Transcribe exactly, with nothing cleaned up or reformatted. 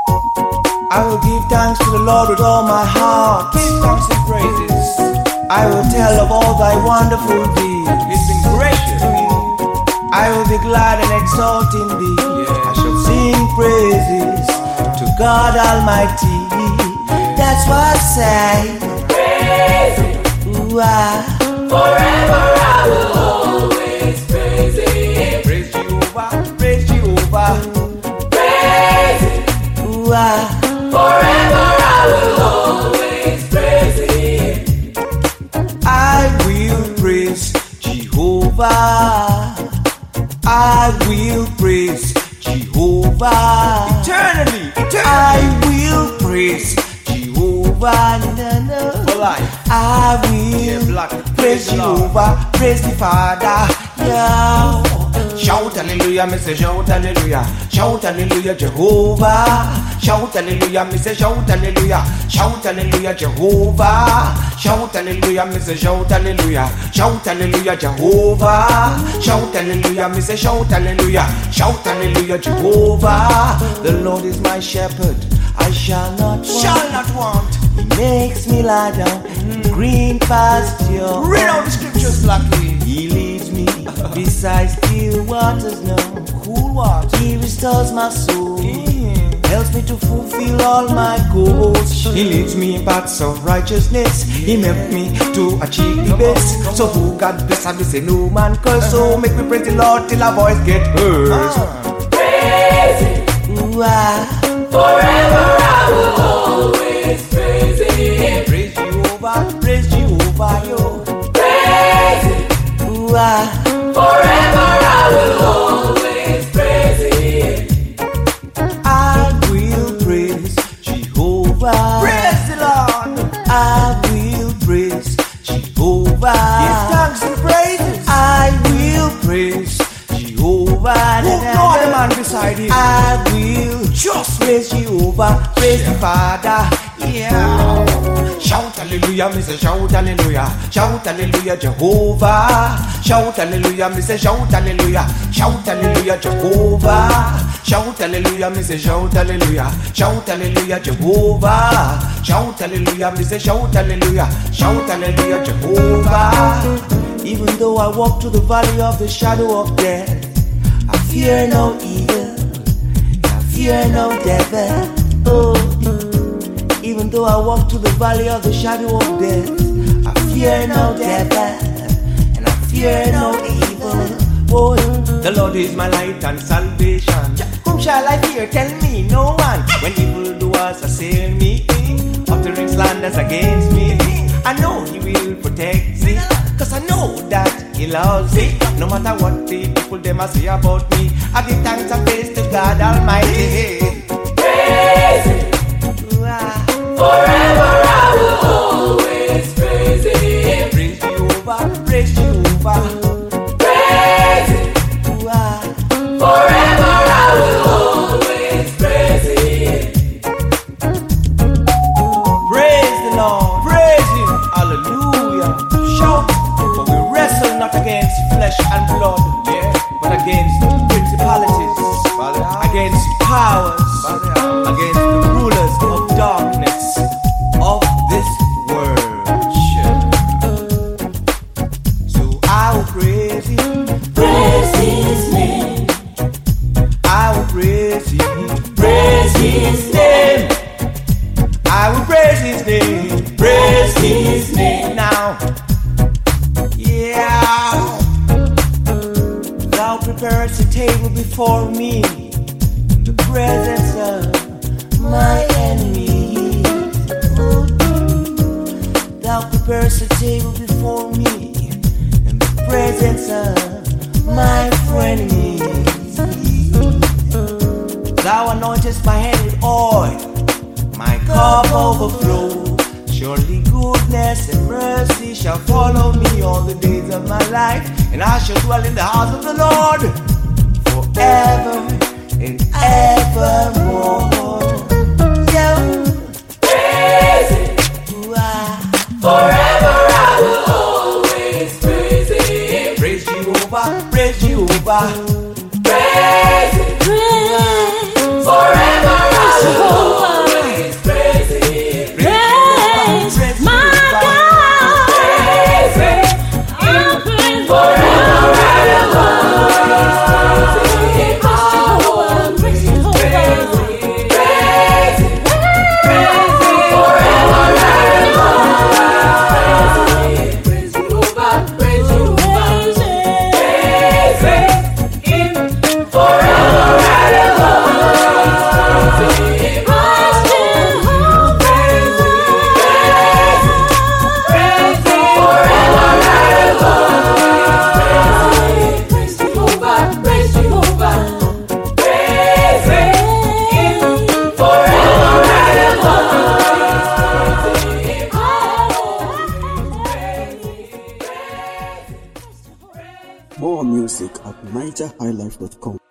I will give thanks to the Lord with all my heart. Give thanks and praises. I will tell of all thy wonderful deeds. It's been great to me. I will be glad and exalt in thee. Yeah. I shall sing praises to God Almighty. That's why I say, Praise Him. ooh, ah. Forever I will always praise Him. Praise Jehovah, praise Jehovah. Praise Him. Ooh, ah. Forever I will always praise Him. I will praise Jehovah. I will praise Jehovah. Eternally, eternally. I will praise Jehovah. No, no. For life. I Yeah, will black. praise the Lord. Jehovah, praise the Father. Yeah. Shout hallelujah, me say shout hallelujah. Shout hallelujah, Jehovah. Shout hallelujah, me say shout hallelujah. Shout hallelujah, Jehovah. Shout hallelujah, me say shout hallelujah. Shout hallelujah, Jehovah. Shout hallelujah, me say shout hallelujah. Shout hallelujah, Jehovah. The Lord is my shepherd, I shall not want. Shall not want. He makes me lie down in green pasture. Read out the scriptures, Blackie. He leads me beside still waters now. Cool water. He restores my soul. Yeah. Helps me to fulfill all my goals. He leads me in paths of righteousness. He helped me to achieve the best. So who God bless and say no man curse. So make me praise the Lord till our voice get heard. Ah. Praise Him. Ooh, ah. Forever I will always praise Him. Praise Jehovah, praise Jehovah, yo. Praise Him. Ooh, ah. Forever I will always praise Him. I will praise Jehovah. Praise the Lord. I will praise Jehovah. Give thanks and praises. I will praise Jehovah. Who know the man beside him? I will just praise Jehovah, praise the Father. Yeah. Shout hallelujah, me say shout hallelujah. Shout hallelujah, Jehovah. Shout hallelujah, me say shout hallelujah. Shout hallelujah, Jehovah. Shout hallelujah, me say shout hallelujah. Shout hallelujah, Jehovah. Shout hallelujah, me say shout hallelujah. Shout hallelujah, Jehovah. Even though I walk through the valley of the shadow of death, I fear no evil, I fear no devil. Oh. Even though I walk through the valley of the shadow of death, I fear no devil, and I fear no evil. Oh, The Lord is my light and salvation. whom shall I fear? Tell me, no one. When evildoers assail me, uttering slanders against me, I know He will protect me, cause I know that He loves me. No matter what the people them a say about me, I give thanks and praise to God Almighty. Praise Him. Forever I will always praise Him. Praise Jehovah, praise Jehovah. Praise Him. Forever I will always praise Him. Praise the Lord, praise Him, hallelujah. Shout, for we wrestle not against flesh and blood, yeah, but against principalities, against powers, against the rulers of darkness of this world. So I will praise Him, Praise His name. I will praise Him, Praise His name. I will praise His name, Praise His name. now. Yeah. Thou preparest a table before me in the presence of my enemies. Thou preparest a table before me in the presence of my frenemies. Thou anointest my head with oil, my cup overflows. Surely goodness and mercy shall follow me all the days of my life, and I shall dwell in the house of the Lord forever and evermore. Yeah. Praise Him. Ooh, ah. Forever I will always praise Him. Praise Jehovah, praise Jehovah. Praise Him. Forever I always praise Him. Praise my God. Praise Him forever and ever. Praise Him, praise Him, praise Him, praise Him forever and ever. Praise Jehovah, praise Jehovah, praise Him forever and ever. More music at niger high life dot com.